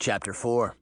Chapter 4.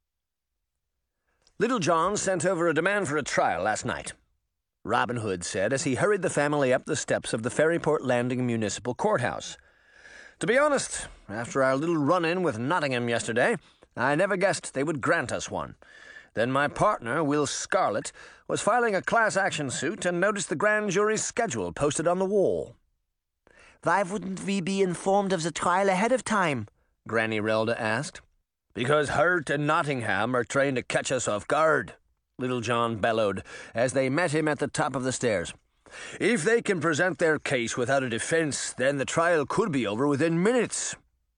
Little John sent over a demand for a trial last night, Robin Hood said as he hurried the family up the steps of the Ferryport Landing Municipal Courthouse. To be honest, after our little run-in with Nottingham yesterday, I never guessed they would grant us one. Then my partner, Will Scarlet, was filing a class action suit and noticed the grand jury's schedule posted on the wall. Why wouldn't we be informed of the trial ahead of time? Granny Relda asked. Because Hurt and Nottingham are trying to catch us off guard, Little John bellowed as they met him at the top of the stairs. If they can present their case without a defense, then the trial could be over within minutes.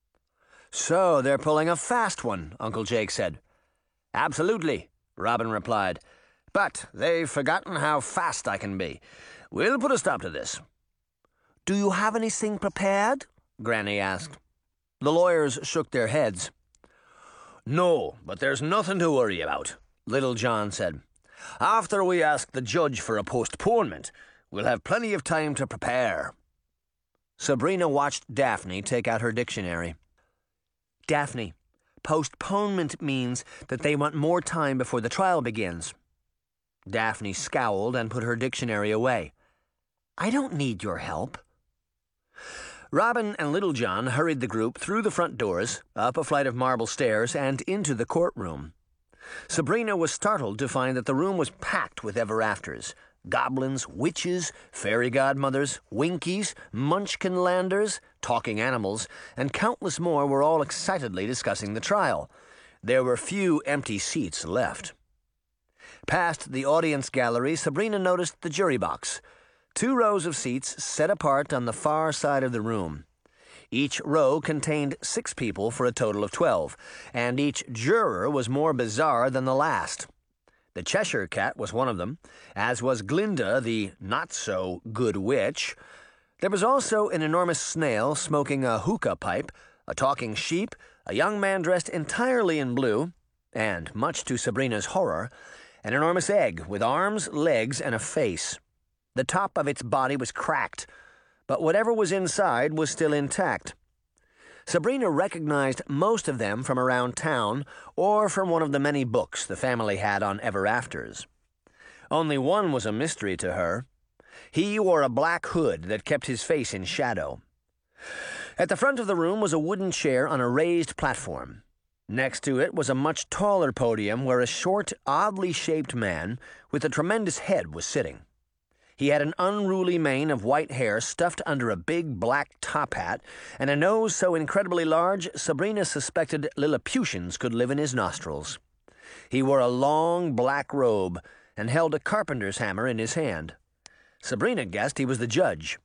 So they're pulling a fast one, Uncle Jake said. Absolutely, Robin replied. But they've forgotten how fast I can be. We'll put a stop to this. Do you have anything prepared? Granny asked. The lawyers shook their heads. No, but there's nothing to worry about, Little John said. After we ask the judge for a postponement, we'll have plenty of time to prepare. Sabrina watched Daphne take out her dictionary. Daphne, postponement means that they want more time before the trial begins. Daphne scowled and put her dictionary away. I don't need your help. Robin and Little John hurried the group through the front doors, up a flight of marble stairs, and into the courtroom. Sabrina was startled to find that the room was packed with ever-afters. Goblins, witches, fairy godmothers, Winkies, Munchkinlanders, talking animals, and countless more were all excitedly discussing the trial. There were few empty seats left. Past the audience gallery, Sabrina noticed the jury box. 2 rows of seats set apart on the far side of the room. Each row contained 6 people for a total of 12, and each juror was more bizarre than the last. The Cheshire Cat was one of them, as was Glinda, the not-so-good witch. There was also an enormous snail smoking a hookah pipe, a talking sheep, a young man dressed entirely in blue, and, much to Sabrina's horror, an enormous egg with arms, legs, and a face. The top of its body was cracked, but whatever was inside was still intact. Sabrina recognized most of them from around town or from one of the many books the family had on ever-afters. Only one was a mystery to her. He wore a black hood that kept his face in shadow. At the front of the room was a wooden chair on a raised platform. Next to it was a much taller podium where a short, oddly shaped man with a tremendous head was sitting. He had an unruly mane of white hair stuffed under a big black top hat, and a nose so incredibly large Sabrina suspected Lilliputians could live in his nostrils. He wore a long black robe and held a carpenter's hammer in his hand. Sabrina guessed he was the judge.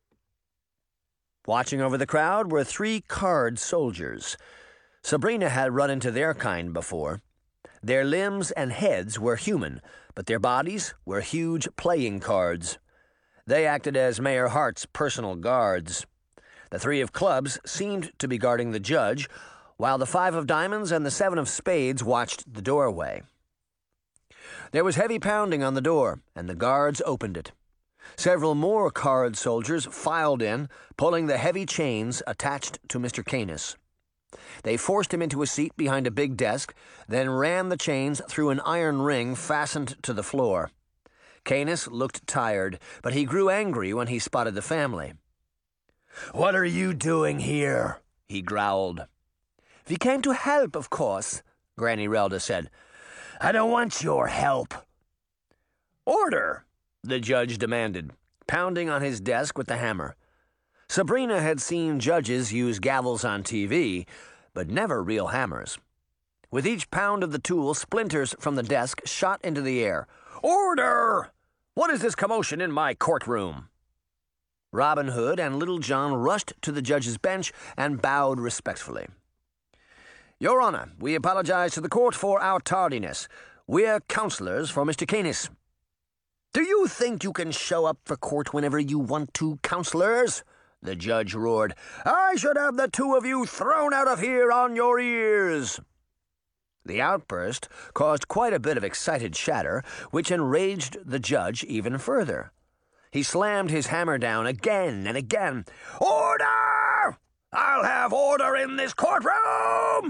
Watching over the crowd were 3 card soldiers. Sabrina had run into their kind before. Their limbs and heads were human, but their bodies were huge playing cards. They acted as Mayor Hart's personal guards. The 3 of clubs seemed to be guarding the judge, while the 5 of diamonds and the 7 of spades watched the doorway. There was heavy pounding on the door, and the guards opened it. Several more card soldiers filed in, pulling the heavy chains attached to Mr. Canis. They forced him into a seat behind a big desk, then ran the chains through an iron ring fastened to the floor. Canis looked tired, but he grew angry when he spotted the family. "What are you doing here?" he growled. "We came to help, of course," Granny Relda said. "I don't want your help." "Order," the judge demanded, pounding on his desk with the hammer. Sabrina had seen judges use gavels on TV, but never real hammers. With each pound of the tool, splinters from the desk shot into the air. "Order! What is this commotion in my courtroom?" Robin Hood and Little John rushed to the judge's bench and bowed respectfully. "Your Honor, we apologize to the court for our tardiness. We're counselors for Mr. Canis." "Do you think you can show up for court whenever you want to, counselors?" the judge roared. "I should have the 2 of you thrown out of here on your ears." The outburst caused quite a bit of excited chatter, which enraged the judge even further. He slammed his hammer down again and again. "Order! I'll have order in this courtroom!"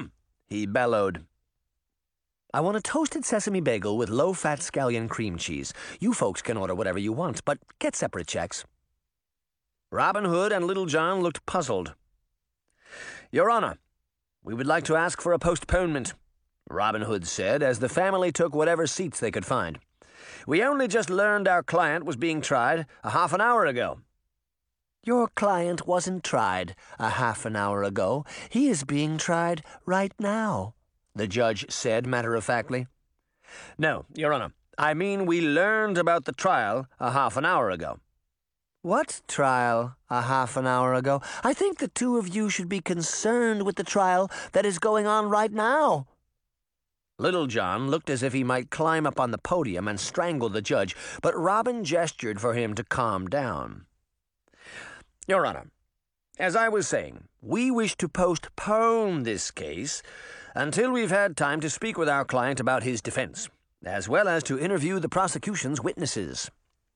he bellowed. "I want a toasted sesame bagel with low-fat scallion cream cheese. You folks can order whatever you want, but get separate checks." Robin Hood and Little John looked puzzled. "Your Honor, we would like to ask for a postponement," Robin Hood said, as the family took whatever seats they could find. "We only just learned our client was being tried a half an hour ago." "Your client wasn't tried a half an hour ago. He is being tried right now," the judge said matter-of-factly. "No, Your Honor, I mean we learned about the trial a half an hour ago." "What trial a half an hour ago? I think the two of you should be concerned with the trial that is going on right now." Little John looked as if he might climb up on the podium and strangle the judge, but Robin gestured for him to calm down. "Your Honor, as I was saying, we wish to postpone this case until we've had time to speak with our client about his defense, as well as to interview the prosecution's witnesses."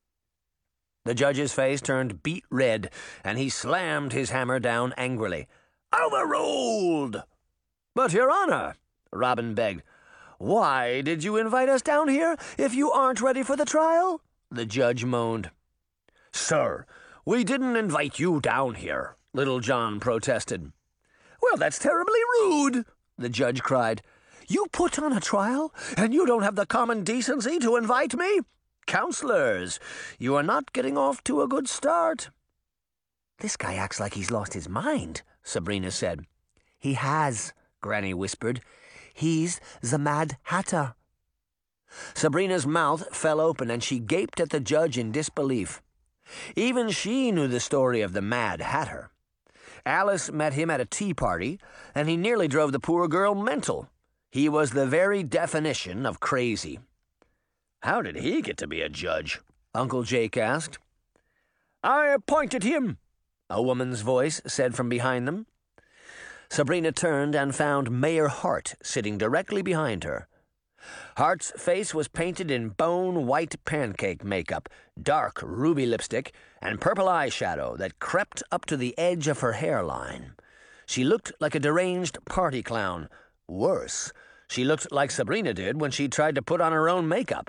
The judge's face turned beet red, and he slammed his hammer down angrily. "Overruled!" "But, Your Honor," Robin begged, "why did you invite us down here if you aren't ready for the trial?" the judge moaned. "Sir, we didn't invite you down here," Little John protested. "Well, that's terribly rude," the judge cried. "You put on a trial, and you don't have the common decency to invite me? Counselors, you are not getting off to a good start." "This guy acts like he's lost his mind," Sabrina said. "He has," Granny whispered. "He's the Mad Hatter." Sabrina's mouth fell open, and she gaped at the judge in disbelief. Even she knew the story of the Mad Hatter. Alice met him at a tea party, and he nearly drove the poor girl mental. He was the very definition of crazy. "How did he get to be a judge?" Uncle Jake asked. "I appointed him," a woman's voice said from behind them. Sabrina turned and found Mayor Hart sitting directly behind her. Hart's face was painted in bone-white pancake makeup, dark ruby lipstick, and purple eyeshadow that crept up to the edge of her hairline. She looked like a deranged party clown. Worse, she looked like Sabrina did when she tried to put on her own makeup.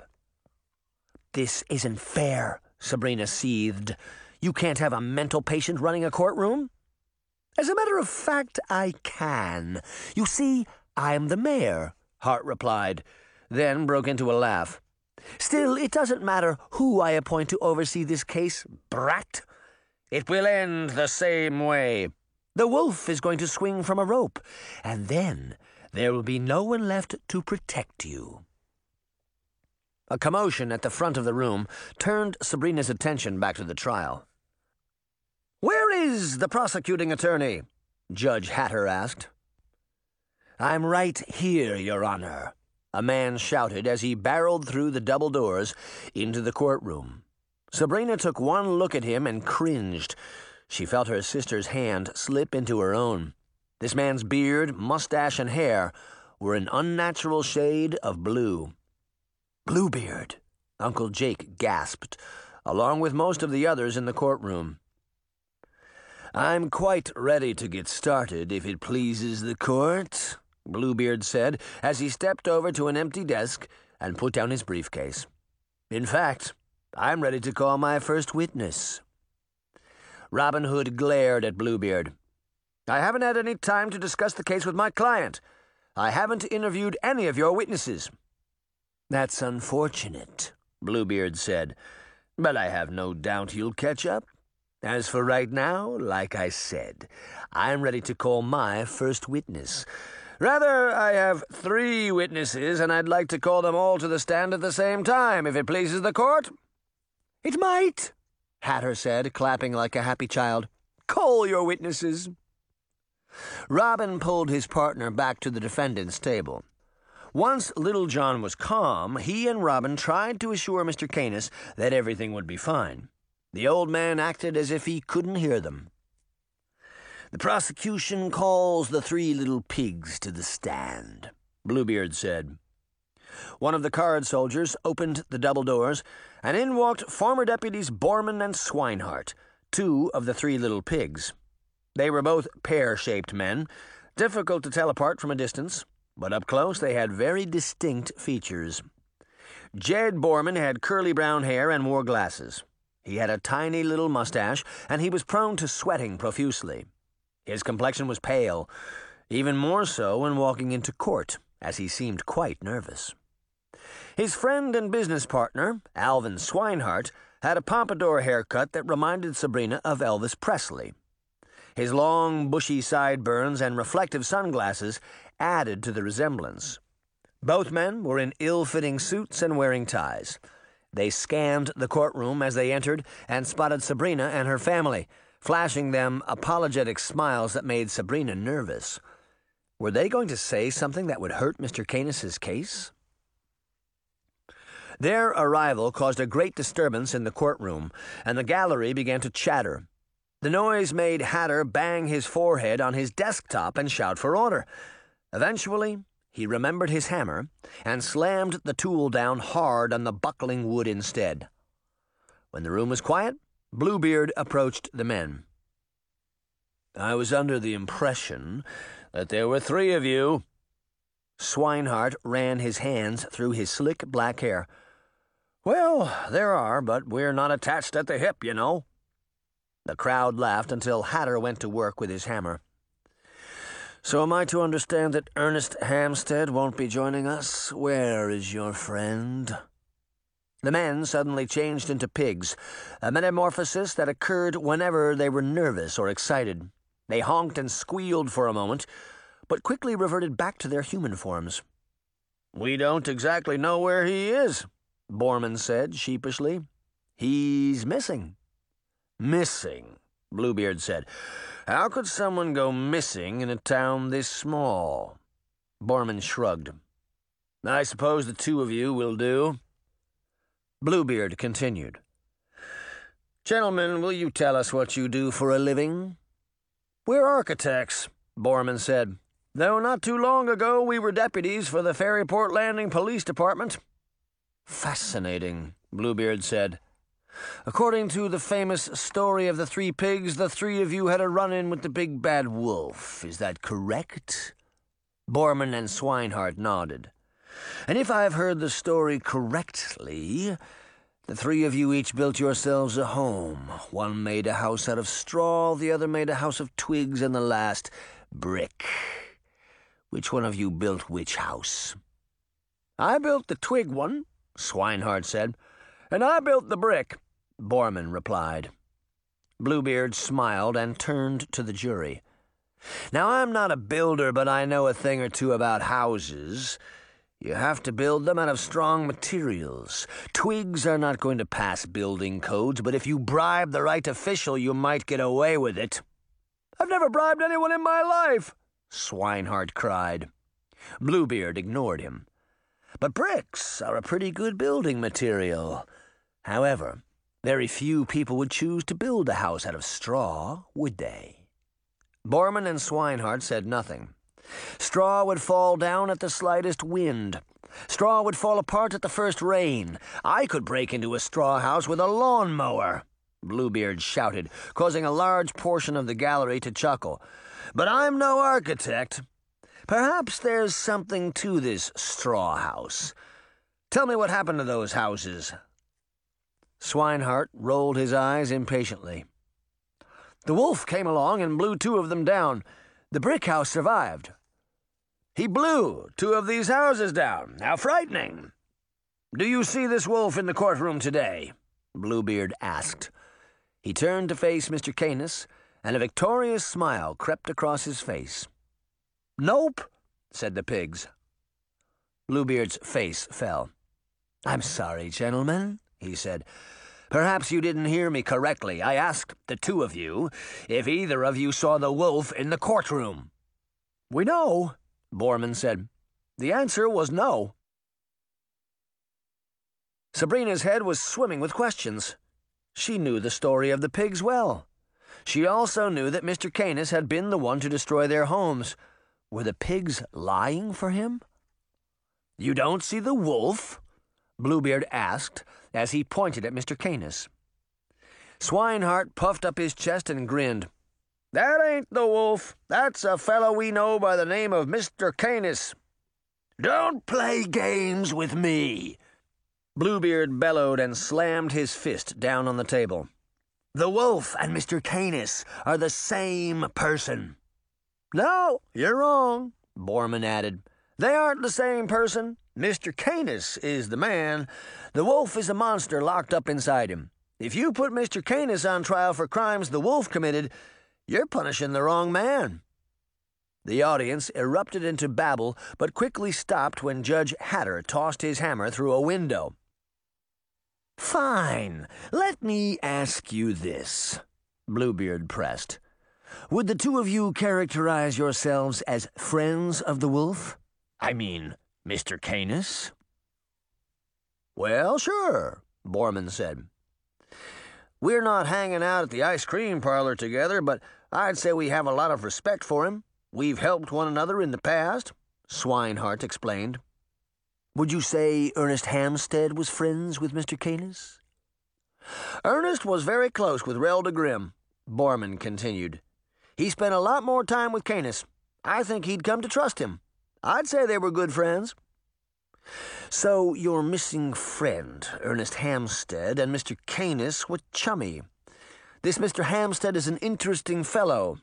"This isn't fair," Sabrina seethed. "You can't have a mental patient running a courtroom." "As a matter of fact, I can. You see, I'm the mayor," Hart replied, then broke into a laugh. "Still, it doesn't matter who I appoint to oversee this case, brat. It will end the same way. The wolf is going to swing from a rope, and then there will be no one left to protect you." A commotion at the front of the room turned Sabrina's attention back to the trial. "Where is the prosecuting attorney?" Judge Hatter asked. "I'm right here, Your Honor," a man shouted as he barreled through the double doors into the courtroom. Sabrina took one look at him and cringed. She felt her sister's hand slip into her own. This man's beard, mustache, and hair were an unnatural shade of blue. "Bluebeard," Uncle Jake gasped, along with most of the others in the courtroom. "I'm quite ready to get started, if it pleases the court," Bluebeard said as he stepped over to an empty desk and put down his briefcase. "In fact, I'm ready to call my first witness." Robin Hood glared at Bluebeard. "I haven't had any time to discuss the case with my client. I haven't interviewed any of your witnesses." "That's unfortunate," Bluebeard said, "but I have no doubt you'll catch up. As for right now, like I said, I'm ready to call my first witness. Rather, I have 3 witnesses, and I'd like to call them all to the stand at the same time, if it pleases the court." "It might," Hatter said, clapping like a happy child. "Call your witnesses." Robin pulled his partner back to the defendant's table. Once Little John was calm, he and Robin tried to assure Mr. Canis that everything would be fine. The old man acted as if he couldn't hear them. "The prosecution calls the 3 little pigs to the stand," Bluebeard said. One of the card soldiers opened the double doors, and in walked former deputies Borman and Swinehart, 2 of the 3 little pigs. They were both pear-shaped men, difficult to tell apart from a distance. but up close they had very distinct features. Jed Borman had curly brown hair and wore glasses. He had a tiny little mustache, and he was prone to sweating profusely. His complexion was pale, even more so when walking into court, as he seemed quite nervous. His friend and business partner, Alvin Swinehart, had a pompadour haircut that reminded Sabrina of Elvis Presley. His long, bushy sideburns and reflective sunglasses added to the resemblance. Both men were in ill-fitting suits and wearing ties. They scanned the courtroom as they entered and spotted Sabrina and her family, flashing them apologetic smiles that made Sabrina nervous. Were they going to say something that would hurt Mr. Canis's case? Their arrival caused a great disturbance in the courtroom, and the gallery began to chatter. The noise made Hatter bang his forehead on his desktop and shout for order. Eventually, he remembered his hammer and slammed the tool down hard on the buckling wood instead. When the room was quiet, Bluebeard approached the men. "I was under the impression that there were 3 of you." Swinehart ran his hands through his slick black hair. "Well, there are, but we're not attached at the hip, you know." The crowd laughed until Hatter went to work with his hammer. "So am I to understand that Ernest Hampstead won't be joining us? Where is your friend?" The men suddenly changed into pigs, a metamorphosis that occurred whenever they were nervous or excited. They honked and squealed for a moment, but quickly reverted back to their human forms. "We don't exactly know where he is," Borman said sheepishly. "He's missing." "Missing," Bluebeard said. "How could someone go missing in a town this small?" Borman shrugged. "I suppose the 2 of you will do." Bluebeard continued. "Gentlemen, will you tell us what you do for a living?" "We're architects," Borman said. "Though not too long ago we were deputies for the Ferryport Landing Police Department." "Fascinating," Bluebeard said. "According to the famous story of the 3 pigs, the 3 of you had a run-in with the big bad wolf. Is that correct?" Borman and Swinehart nodded. "And if I've heard the story correctly, the 3 of you each built yourselves a home. One made a house out of straw, the other made a house of twigs, and the last brick. Which one of you built which house?" "I built the twig one," Swinehart said. "And I built the brick," Borman replied. Bluebeard smiled and turned to the jury. "Now, I'm not a builder, but I know a thing or two about houses. You have to build them out of strong materials. Twigs are not going to pass building codes, but if you bribe the right official, you might get away with it." "I've never bribed anyone in my life," Swinehart cried. Bluebeard ignored him. "But bricks are a pretty good building material. However, very few people would choose to build a house out of straw, would they?" Borman and Swinehart said nothing. Straw would fall down at the slightest wind. Straw would fall apart at the first rain. I could break into a straw house with a lawnmower, Bluebeard shouted, causing a large portion of the gallery to chuckle. "But I'm no architect. Perhaps there's something to this straw house. Tell me what happened to those houses." Swinehart rolled his eyes impatiently. "The wolf came along and blew 2 of them down. The brick house survived." "He blew 2 of these houses down. How frightening." "Do you see this wolf in the courtroom today?" Bluebeard asked. He turned to face Mr. Canis, and a victorious smile crept across his face. "Nope," said the pigs. Bluebeard's face fell. "I'm sorry, gentlemen," he said. "Perhaps you didn't hear me correctly. I asked the 2 of you if either of you saw the wolf in the courtroom." "We know," Borman said. "The answer was no." Sabrina's head was swimming with questions. She knew the story of the pigs well. She also knew that Mr. Canis had been the one to destroy their homes. Were the pigs lying for him? "You don't see the wolf?" Bluebeard asked as he pointed at Mr. Canis. Swinehart puffed up his chest and grinned. "That ain't the wolf. That's a fellow we know by the name of Mr. Canis. Don't play games with me. Bluebeard bellowed and slammed his fist down on the table. The wolf and Mr. Canis are the same person. No, you're wrong, Borman added. They aren't the same person. Mr. Canis is the man. The wolf is a monster locked up inside him. If you put Mr. Canis on trial for crimes the wolf committed, you're punishing the wrong man. The audience erupted into babble, but quickly stopped when Judge Hatter tossed his hammer through a window. Fine. Let me ask you this, Bluebeard pressed. Would the two of you characterize yourselves as friends of the wolf? I mean, Mr. Canis? Well, sure, Borman said. We're not hanging out at the ice cream parlor together, but I'd say we have a lot of respect for him. We've helped one another in the past, Swinehart explained. Would you say Ernest Hamstead was friends with Mr. Canis? Ernest was very close with Relda Grimm, Borman continued. He spent a lot more time with Canis. I think he'd come to trust him. I'd say they were good friends. So your missing friend, Ernest Hamstead, and Mr. Canis were chummy. This Mr. Hamstead is an interesting fellow.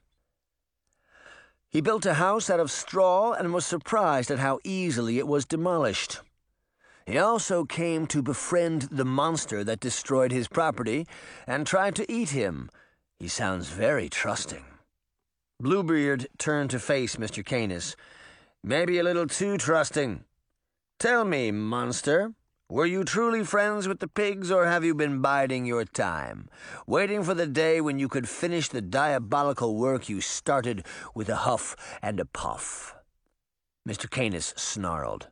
He built a house out of straw and was surprised at how easily it was demolished. He also came to befriend the monster that destroyed his property and tried to eat him. He sounds very trusting. Bluebeard turned to face Mr. Canis. Maybe a little too trusting. Tell me, monster, were you truly friends with the pigs, or have you been biding your time, waiting for the day when you could finish the diabolical work you started with a huff and a puff? Mr. Canis snarled.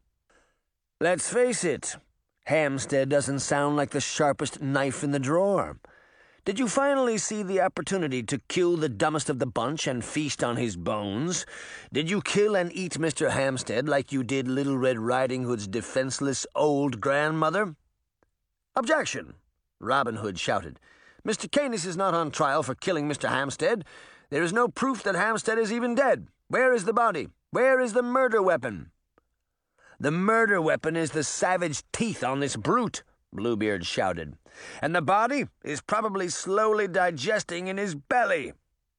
Let's face it, Hamstead doesn't sound like the sharpest knife in the drawer. Did you finally see the opportunity to kill the dumbest of the bunch and feast on his bones? Did you kill and eat Mr. Hamstead like you did Little Red Riding Hood's defenseless old grandmother? Objection! Robin Hood shouted. Mr. Canis is not on trial for killing Mr. Hamstead. There is no proof that Hamstead is even dead. Where is the body? Where is the murder weapon? The murder weapon is the savage teeth on this brute, Bluebeard shouted. And the body is probably slowly digesting in his belly.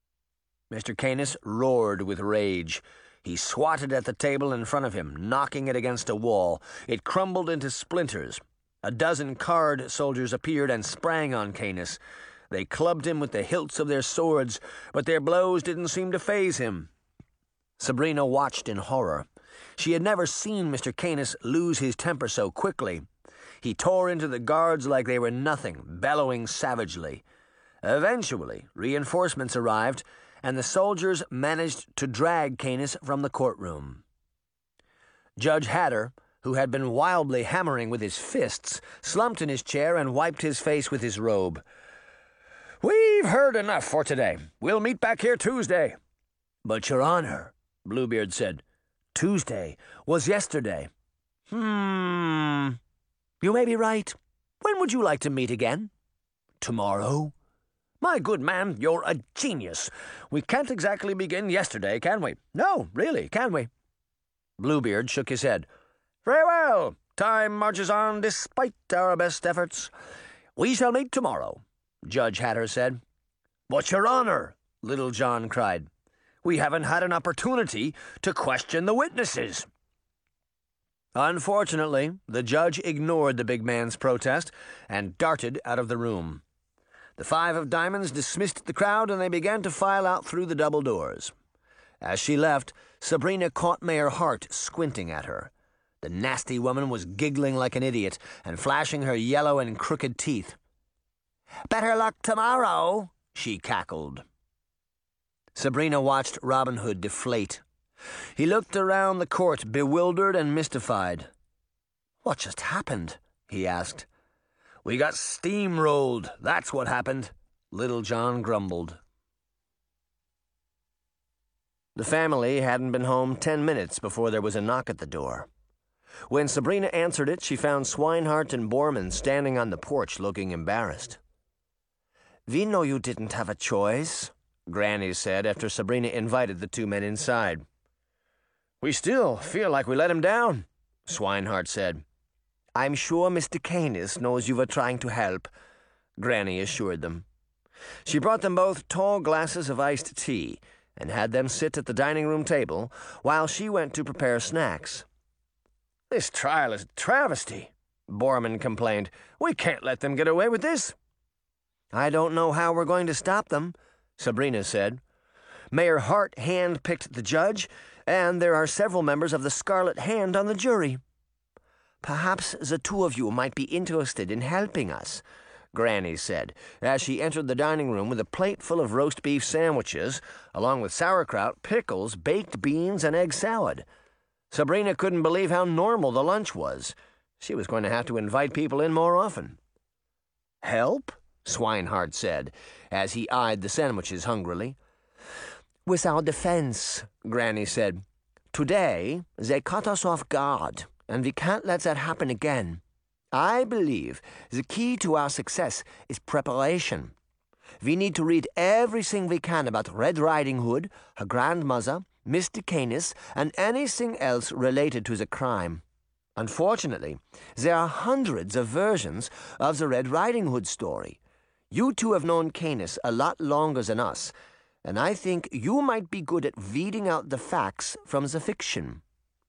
Mr. Canis roared with rage. He swatted at the table in front of him, knocking it against a wall. It crumbled into splinters. A dozen card soldiers appeared and sprang on Canis. They clubbed him with the hilts of their swords, but their blows didn't seem to faze him. Sabrina watched in horror. She had never seen Mr. Canis lose his temper so quickly. He tore into the guards like they were nothing, bellowing savagely. Eventually, reinforcements arrived, and the soldiers managed to drag Canis from the courtroom. Judge Hatter, who had been wildly hammering with his fists, slumped in his chair and wiped his face with his robe. We've heard enough for today. We'll meet back here Tuesday. But, Your Honor, Bluebeard said, Tuesday was yesterday. You may be right. When would you like to meet again? Tomorrow? My good man, you're a genius. We can't exactly begin yesterday, can we? No, really, can we? Bluebeard shook his head. Very well. Time marches on despite our best efforts. We shall meet tomorrow, Judge Hatter said. But, Your Honor, Little John cried, we haven't had an opportunity to question the witnesses. Unfortunately, the judge ignored the big man's protest and darted out of the room. The five of diamonds dismissed the crowd, and they began to file out through the double doors. As she left, Sabrina caught Mayor Hart squinting at her. The nasty woman was giggling like an idiot and flashing her yellow and crooked teeth. Better luck tomorrow, she cackled. Sabrina watched Robin Hood deflate. He looked around the court, bewildered and mystified. What just happened? He asked. We got steamrolled, that's what happened, Little John grumbled. The family hadn't been home 10 minutes before there was a knock at the door. When Sabrina answered it, she found Swinehart and Borman standing on the porch looking embarrassed. We know you didn't have a choice, Granny said after Sabrina invited the two men inside. We still feel like we let him down, Swinehart said. I'm sure Mr. Canis knows you were trying to help, Granny assured them. She brought them both tall glasses of iced tea and had them sit at the dining room table while she went to prepare snacks. This trial is a travesty, Borman complained. We can't let them get away with this. I don't know how we're going to stop them, Sabrina said. Mayor Hart hand-picked the judge, and there are several members of the Scarlet Hand on the jury. Perhaps the two of you might be interested in helping us, Granny said, as she entered the dining room with a plate full of roast beef sandwiches, along with sauerkraut, pickles, baked beans, and egg salad. Sabrina couldn't believe how normal the lunch was. She was going to have to invite people in more often. Help? Swinehart said, as he eyed the sandwiches hungrily. With our defense, Granny said. Today, they cut us off guard, and we can't let that happen again. I believe the key to our success is preparation. We need to read everything we can about Red Riding Hood, her grandmother, Mr. Canis, and anything else related to the crime. Unfortunately, there are hundreds of versions of the Red Riding Hood story. You two have known Canis a lot longer than us, and I think you might be good at weeding out the facts from the fiction.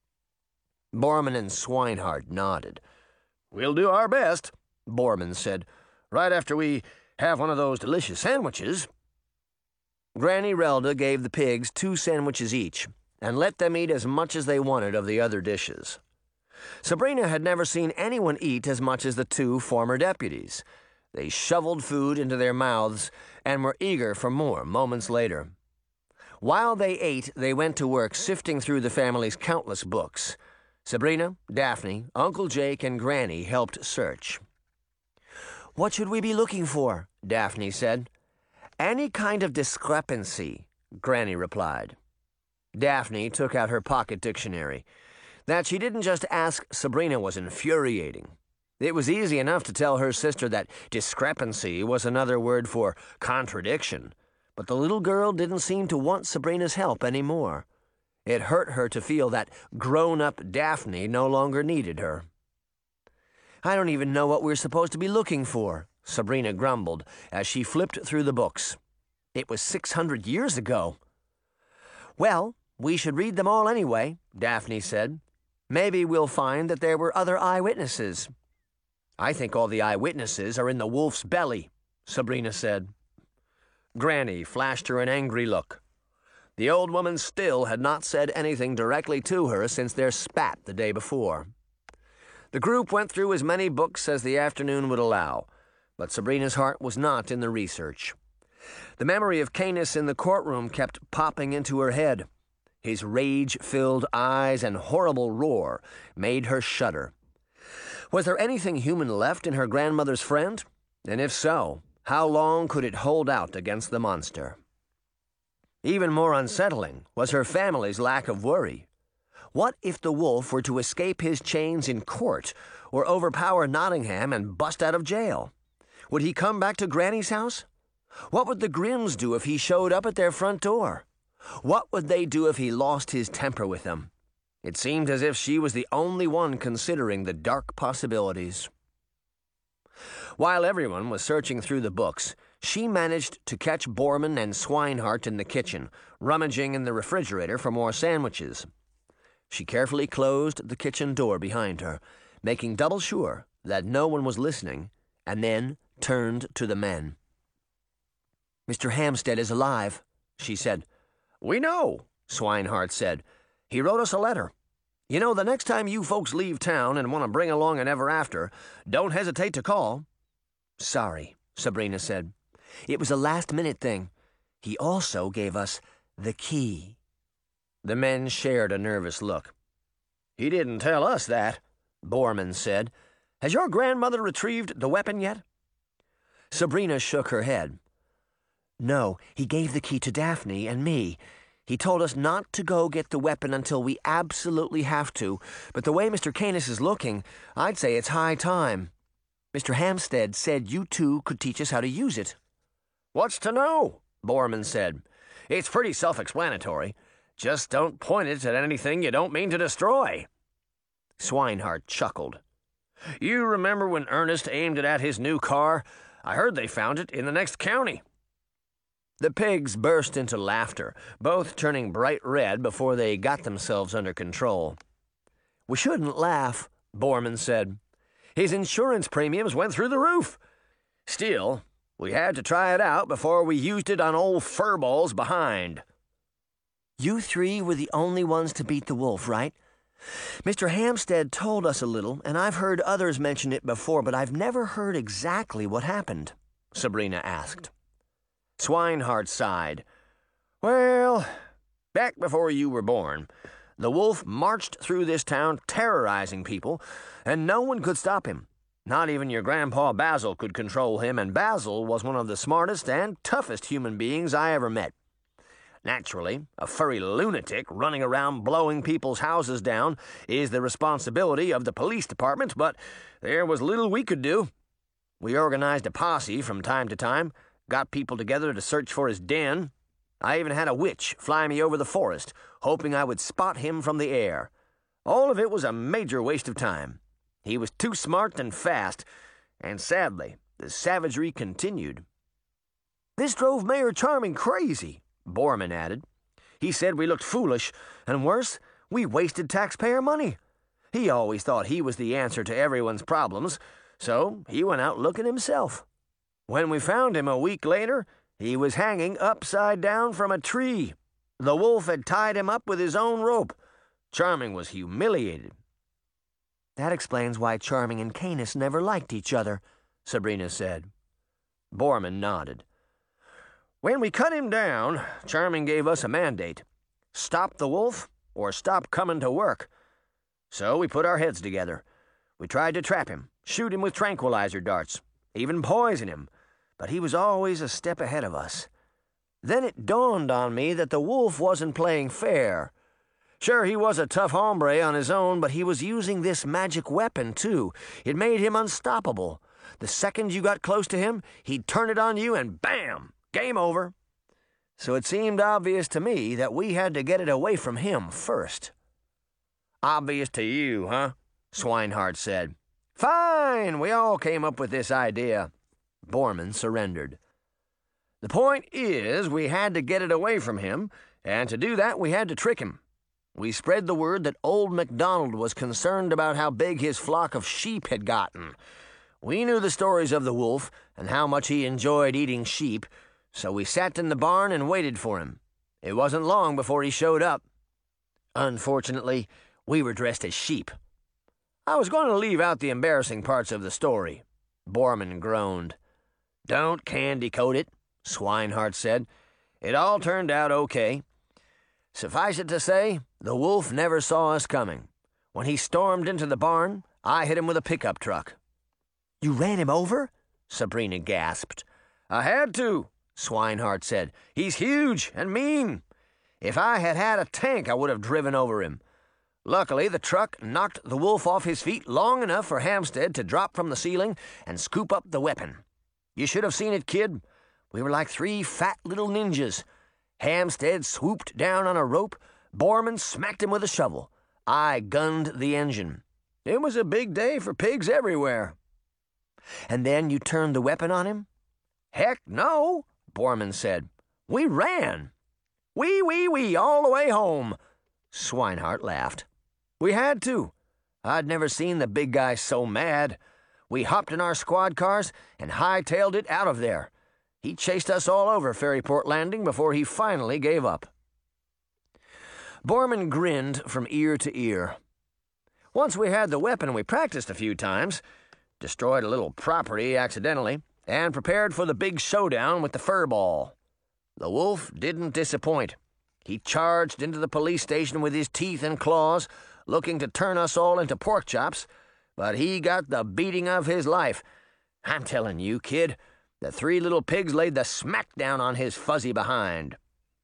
Borman and Swinehart nodded. We'll do our best, Borman said, right after we have one of those delicious sandwiches. Granny Relda gave the pigs 2 sandwiches each, and let them eat as much as they wanted of the other dishes. Sabrina had never seen anyone eat as much as the 2 former deputies. They shoveled food into their mouths and were eager for more moments later. While they ate, they went to work sifting through the family's countless books. Sabrina, Daphne, Uncle Jake, and Granny helped search. What should we be looking for? Daphne said. Any kind of discrepancy, Granny replied. Daphne took out her pocket dictionary. That she didn't just ask Sabrina was infuriating. It was easy enough to tell her sister that discrepancy was another word for contradiction, but the little girl didn't seem to want Sabrina's help anymore. It hurt her to feel that grown-up Daphne no longer needed her. I don't even know what we're supposed to be looking for, Sabrina grumbled as she flipped through the books. It was 600 years ago. Well, we should read them all anyway, Daphne said. Maybe we'll find that there were other eyewitnesses. I think all the eyewitnesses are in the wolf's belly, Sabrina said. Granny flashed her an angry look. The old woman still had not said anything directly to her since their spat the day before. The group went through as many books as the afternoon would allow, but Sabrina's heart was not in the research. The memory of Canis in the courtroom kept popping into her head. His rage-filled eyes and horrible roar made her shudder. Was there anything human left in her grandmother's friend? And if so, how long could it hold out against the monster? Even more unsettling was her family's lack of worry. What if the wolf were to escape his chains in court or overpower Nottingham and bust out of jail? Would he come back to Granny's house? What would the Grimms do if he showed up at their front door? What would they do if he lost his temper with them? It seemed as if she was the only one considering the dark possibilities. While everyone was searching through the books, she managed to catch Borman and Swinehart in the kitchen, rummaging in the refrigerator for more sandwiches. She carefully closed the kitchen door behind her, making double sure that no one was listening, and then turned to the men. Mr. Hampstead is alive, she said. We know, Swinehart said. He wrote us a letter. You know, the next time you folks leave town and want to bring along an ever after, don't hesitate to call. Sorry, Sabrina said. It was a last-minute thing. He also gave us the key. The men shared a nervous look. He didn't tell us that, Borman said. Has your grandmother retrieved the weapon yet? Sabrina shook her head. No, he gave the key to Daphne and me. He told us not to go get the weapon until we absolutely have to, but the way Mr. Canis is looking, I'd say it's high time. Mr. Hampstead said you two could teach us how to use it. What's to know? Borman said. It's pretty self-explanatory. Just don't point it at anything you don't mean to destroy. Swinehart chuckled. You remember when Ernest aimed it at his new car? I heard they found it in the next county. The pigs burst into laughter, both turning bright red before they got themselves under control. We shouldn't laugh, Borman said. His insurance premiums went through the roof. Still, we had to try it out before we used it on old Furball's behind. You three were the only ones to beat the wolf, right? Mr. Hampstead told us a little, and I've heard others mention it before, but I've never heard exactly what happened, Sabrina asked. Swinehart sighed. Well, back before you were born, the wolf marched through this town terrorizing people, and no one could stop him. Not even your grandpa Basil could control him, and Basil was one of the smartest and toughest human beings I ever met. Naturally, a furry lunatic running around blowing people's houses down is the responsibility of the police department, but there was little we could do. We organized a posse from time to time, got people together to search for his den. I even had a witch fly me over the forest, hoping I would spot him from the air. All of it was a major waste of time. He was too smart and fast, and sadly, the savagery continued. This drove Mayor Charming crazy, Borman added. He said we looked foolish, and worse, we wasted taxpayer money. He always thought he was the answer to everyone's problems, so he went out looking himself. When we found him a week later, he was hanging upside down from a tree. The wolf had tied him up with his own rope. Charming was humiliated. That explains why Charming and Canis never liked each other, Sabrina said. Borman nodded. When we cut him down, Charming gave us a mandate. Stop the wolf or stop coming to work. So we put our heads together. We tried to trap him, shoot him with tranquilizer darts, even poison him, but he was always a step ahead of us. Then it dawned on me that the wolf wasn't playing fair. Sure, he was a tough hombre on his own, but he was using this magic weapon, too. It made him unstoppable. The second you got close to him, he'd turn it on you and bam! Game over. So it seemed obvious to me that we had to get it away from him first. Obvious to you, huh? Swinehart said. Fine, we all came up with this idea. Borman surrendered. The point is, we had to get it away from him, and to do that we had to trick him. We spread the word that old MacDonald was concerned about how big his flock of sheep had gotten. We knew the stories of the wolf and how much he enjoyed eating sheep, so we sat in the barn and waited for him. It wasn't long before he showed up. Unfortunately, we were dressed as sheep. I was going to leave out the embarrassing parts of the story. Borman groaned. Don't candy-coat it, Swinehart said. It all turned out okay. Suffice it to say, the wolf never saw us coming. When he stormed into the barn, I hit him with a pickup truck. You ran him over? Sabrina gasped. I had to, Swinehart said. He's huge and mean. If I had had a tank, I would have driven over him. Luckily, the truck knocked the wolf off his feet long enough for Hampstead to drop from the ceiling and scoop up the weapon. You should have seen it, kid. We were like three fat little ninjas. Hampstead swooped down on a rope. Borman smacked him with a shovel. I gunned the engine. It was a big day for pigs everywhere. And then you turned the weapon on him? Heck no, Borman said. We ran. Wee, all the way home. Swinehart laughed. We had to. I'd never seen the big guy so mad. We hopped in our squad cars and hightailed it out of there. He chased us all over Ferryport Landing before he finally gave up. Borman grinned from ear to ear. Once we had the weapon, we practiced a few times, destroyed a little property accidentally, and prepared for the big showdown with the furball. The wolf didn't disappoint. He charged into the police station with his teeth and claws, looking to turn us all into pork chops, but he got the beating of his life. I'm telling you, kid, the three little pigs laid the smackdown on his fuzzy behind.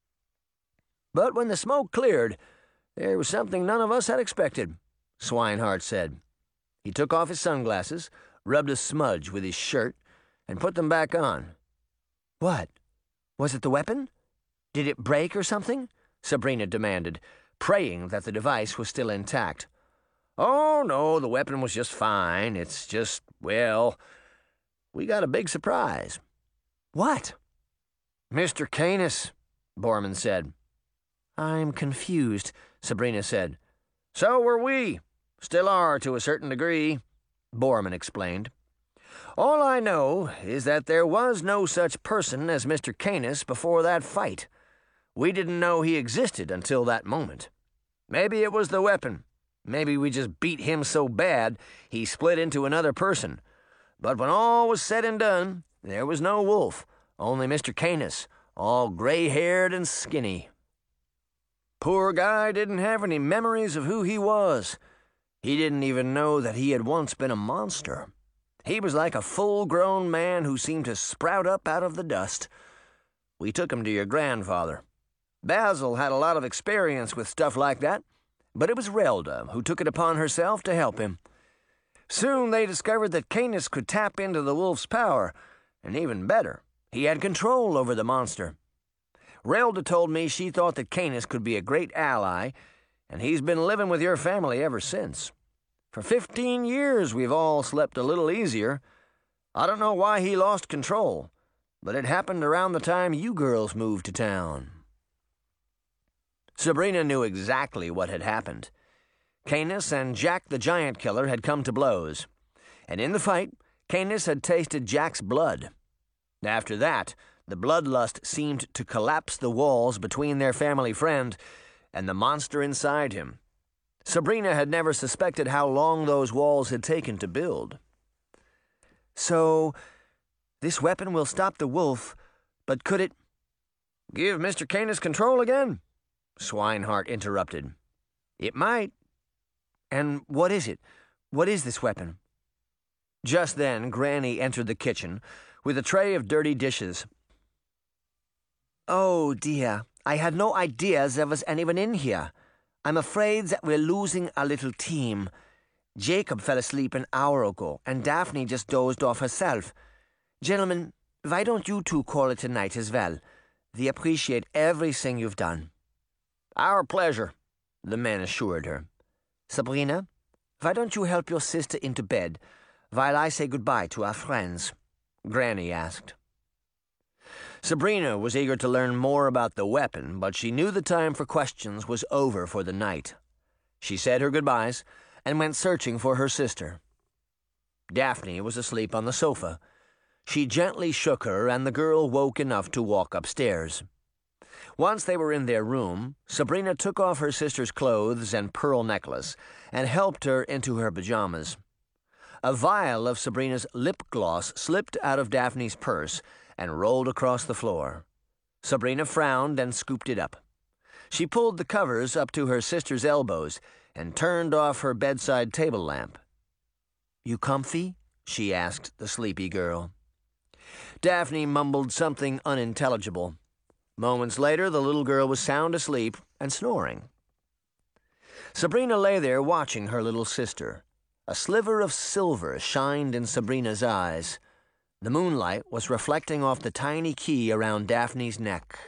But when the smoke cleared, there was something none of us had expected, Swinehart said. He took off his sunglasses, rubbed a smudge with his shirt, and put them back on. What? Was it the weapon? Did it break or something? Sabrina demanded, praying that the device was still intact. Oh, no, the weapon was just fine. It's just, well, we got a big surprise. What? Mr. Canis, Borman said. I'm confused, Sabrina said. So were we. Still are to a certain degree, Borman explained. All I know is that there was no such person as Mr. Canis before that fight. We didn't know he existed until that moment. Maybe it was the weapon. Maybe we just beat him so bad he split into another person. But when all was said and done, there was no wolf, only Mr. Canis, all gray-haired and skinny. Poor guy didn't have any memories of who he was. He didn't even know that he had once been a monster. He was like a full-grown man who seemed to sprout up out of the dust. We took him to your grandfather. Basil had a lot of experience with stuff like that, but it was Relda who took it upon herself to help him. Soon they discovered that Canis could tap into the wolf's power, and even better, he had control over the monster. Relda told me she thought that Canis could be a great ally, and he's been living with your family ever since. For 15 years we've all slept a little easier. I don't know why he lost control, but it happened around the time you girls moved to town. Sabrina knew exactly what had happened. Canis and Jack the Giant Killer had come to blows, and in the fight, Canis had tasted Jack's blood. After that, the bloodlust seemed to collapse the walls between their family friend and the monster inside him. Sabrina had never suspected how long those walls had taken to build. So, this weapon will stop the wolf, but could it... Give Mr. Canis control again? Swinehart interrupted. It might. And what is it? What is this weapon? Just then, Granny entered the kitchen with a tray of dirty dishes. Oh, dear. I had no idea there was anyone in here. I'm afraid that we're losing our little team. Jacob fell asleep an hour ago, and Daphne just dozed off herself. Gentlemen, why don't you two call it a night as well? We appreciate everything you've done. Our pleasure, the man assured her. Sabrina, why don't you help your sister into bed while I say goodbye to our friends? Granny asked. Sabrina was eager to learn more about the weapon, but she knew the time for questions was over for the night. She said her goodbyes and went searching for her sister. Daphne was asleep on the sofa. She gently shook her, and the girl woke enough to walk upstairs. Once they were in their room, Sabrina took off her sister's clothes and pearl necklace and helped her into her pajamas. A vial of Sabrina's lip gloss slipped out of Daphne's purse and rolled across the floor. Sabrina frowned and scooped it up. She pulled the covers up to her sister's elbows and turned off her bedside table lamp. You comfy? She asked the sleepy girl. Daphne mumbled something unintelligible. Moments later, the little girl was sound asleep and snoring. Sabrina lay there watching her little sister. A sliver of silver shined in Sabrina's eyes. The moonlight was reflecting off the tiny key around Daphne's neck.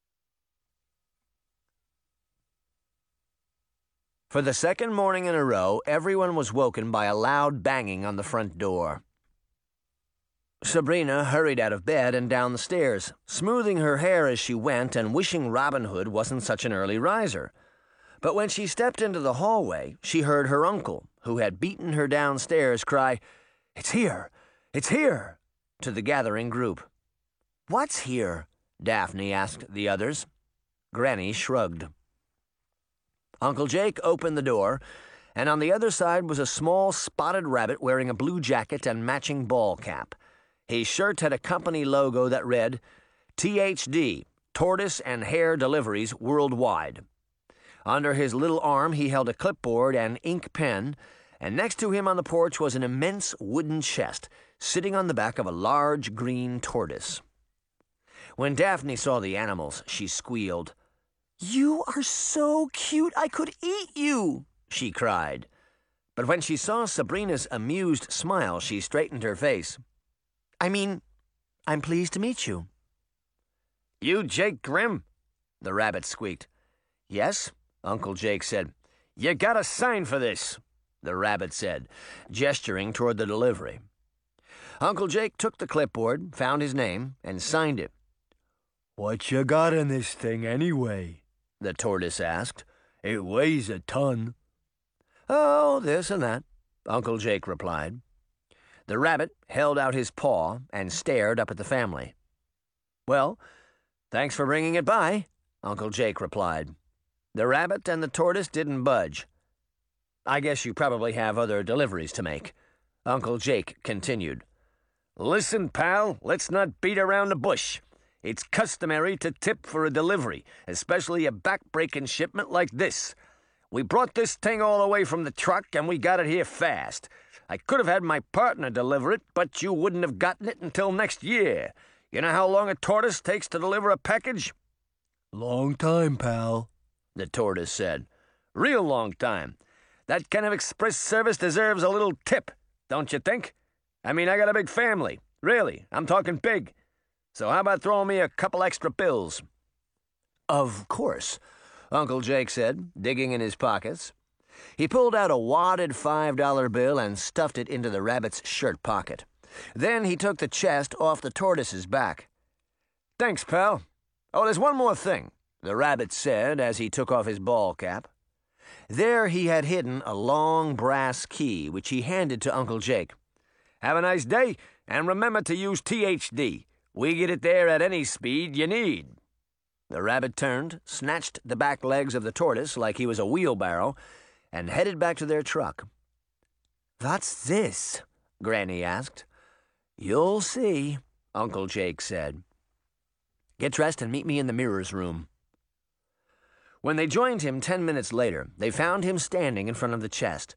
For the second morning in a row, everyone was woken by a loud banging on the front door. Sabrina hurried out of bed and down the stairs, smoothing her hair as she went and wishing Robin Hood wasn't such an early riser. But when she stepped into the hallway, she heard her uncle, who had beaten her downstairs, cry, "It's here! It's here!" to the gathering group. "What's here?" Daphne asked the others. Granny shrugged. Uncle Jake opened the door, and on the other side was a small spotted rabbit wearing a blue jacket and matching ball cap. His shirt had a company logo that read, THD, Tortoise and Hare Deliveries Worldwide. Under his little arm he held a clipboard and ink pen, and next to him on the porch was an immense wooden chest, sitting on the back of a large green tortoise. When Daphne saw the animals, she squealed. "You are so cute, I could eat you!" she cried. But when she saw Sabrina's amused smile, she straightened her face. I'm pleased to meet you." "You Jake Grimm?" the rabbit squeaked. "Yes," Uncle Jake said. "You got a sign for this." the rabbit said, gesturing toward the delivery. Uncle Jake took the clipboard, found his name, and signed it. "What you got in this thing, anyway?" the tortoise asked. "It weighs a ton." "Oh, this and that," Uncle Jake replied. The rabbit held out his paw and stared up at the family. "Well, thanks for bringing it by," Uncle Jake replied. The rabbit and the tortoise didn't budge. "I guess you probably have other deliveries to make," Uncle Jake continued. "Listen, pal, let's not beat around the bush. It's customary to tip for a delivery, especially a back-breaking shipment like this. We brought this thing all the way from the truck, and we got it here fast. I could have had my partner deliver it, but you wouldn't have gotten it until next year. You know how long a tortoise takes to deliver a package?" "Long time, pal," the tortoise said. "Real long time. That kind of express service deserves a little tip, don't you think? I mean, I got a big family. Really, I'm talking big. So how about throwing me a couple extra bills?" "Of course," Uncle Jake said, digging in his pockets. He pulled out a wadded $5 bill and stuffed it into the rabbit's shirt pocket. Then he took the chest off the tortoise's back. "Thanks, pal. Oh, there's one more thing," the rabbit said as he took off his ball cap. There he had hidden a long brass key, which he handed to Uncle Jake. "Have a nice day, and remember to use THD. We get it there at any speed you need." The rabbit turned, snatched the back legs of the tortoise like he was a wheelbarrow, and headed back to their truck. "What's this?" Granny asked. "You'll see," Uncle Jake said. "Get dressed and meet me in the mirror's room." When they joined him 10 minutes later, they found him standing in front of the chest.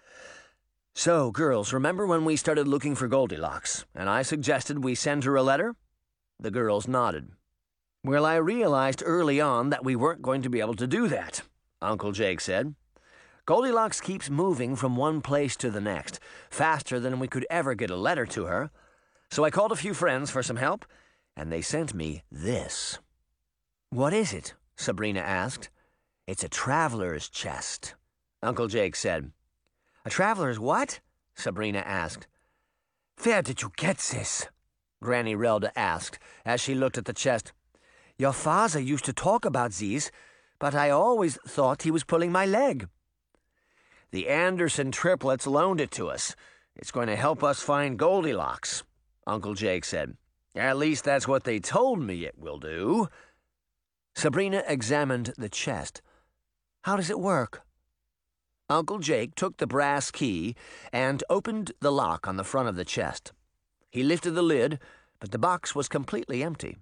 "So, girls, remember when we started looking for Goldilocks, and I suggested we send her a letter?" The girls nodded. "Well, I realized early on that we weren't going to be able to do that," Uncle Jake said. "Goldilocks keeps moving from one place to the next, faster than we could ever get a letter to her. So I called a few friends for some help, and they sent me this." "What is it?" Sabrina asked. "It's a traveler's chest," Uncle Jake said. "A traveler's what?" Sabrina asked. "Where did you get this?" Granny Relda asked as she looked at the chest. "Your father used to talk about these, but I always thought he was pulling my leg." "The Anderson triplets loaned it to us. It's going to help us find Goldilocks," Uncle Jake said. "At least that's what they told me it will do." Sabrina examined the chest. "How does it work?" Uncle Jake took the brass key and opened the lock on the front of the chest. He lifted the lid, but the box was completely empty.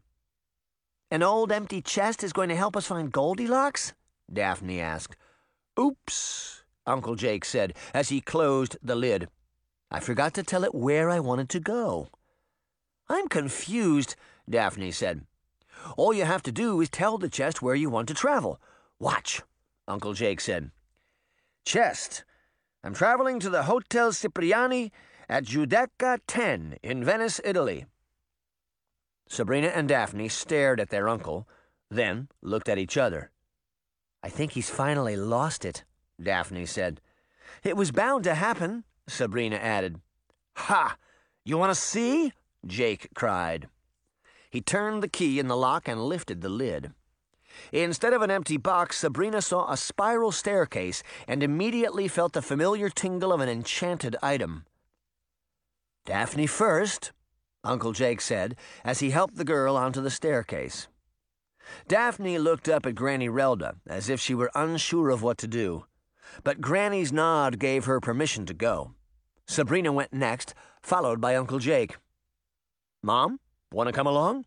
"An old empty chest is going to help us find Goldilocks?" Daphne asked. "Oops," Uncle Jake said as he closed the lid. "I forgot to tell it where I wanted to go." "I'm confused," Daphne said. "All you have to do is tell the chest where you want to travel. Watch," Uncle Jake said. "Chest, I'm traveling to the Hotel Cipriani at Giudecca 10 in Venice, Italy." Sabrina and Daphne stared at their uncle, then looked at each other. "I think he's finally lost it," Daphne said. "It was bound to happen," Sabrina added. "Ha! You want to see?" Jake cried. He turned the key in the lock and lifted the lid. Instead of an empty box, Sabrina saw a spiral staircase and immediately felt the familiar tingle of an enchanted item. "Daphne first," Uncle Jake said as he helped the girl onto the staircase. Daphne looked up at Granny Relda as if she were unsure of what to do, but Granny's nod gave her permission to go. Sabrina went next, followed by Uncle Jake. "Mom, want to come along?"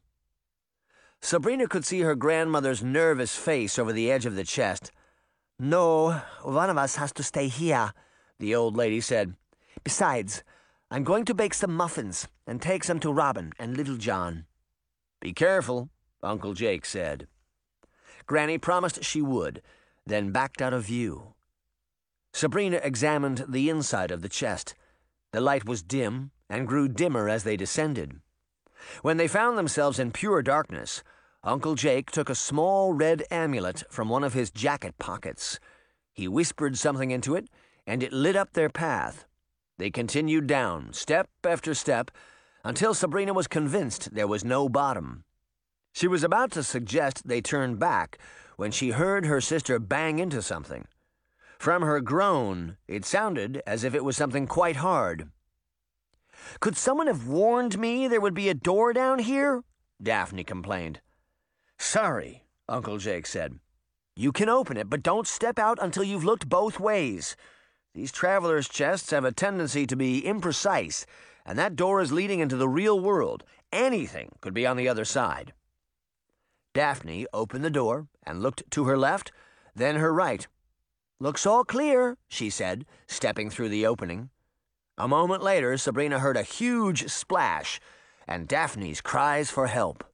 Sabrina could see her grandmother's nervous face over the edge of the chest. "No, one of us has to stay here," the old lady said. "Besides, I'm going to bake some muffins and take some to Robin and Little John." "Be careful," Uncle Jake said. Granny promised she would, then backed out of view. Sabrina examined the inside of the chest. The light was dim and grew dimmer as they descended. When they found themselves in pure darkness, Uncle Jake took a small red amulet from one of his jacket pockets. He whispered something into it, and it lit up their path. They continued down, step after step, until Sabrina was convinced there was no bottom. She was about to suggest they turn back when she heard her sister bang into something. From her groan, it sounded as if it was something quite hard. "Could someone have warned me there would be a door down here?" Daphne complained. "Sorry," Uncle Jake said. "You can open it, but don't step out until you've looked both ways. These travelers' chests have a tendency to be imprecise, and that door is leading into the real world. Anything could be on the other side." Daphne opened the door and looked to her left, then her right. "Looks all clear," she said, stepping through the opening. A moment later, Sabrina heard a huge splash and Daphne's cries for help.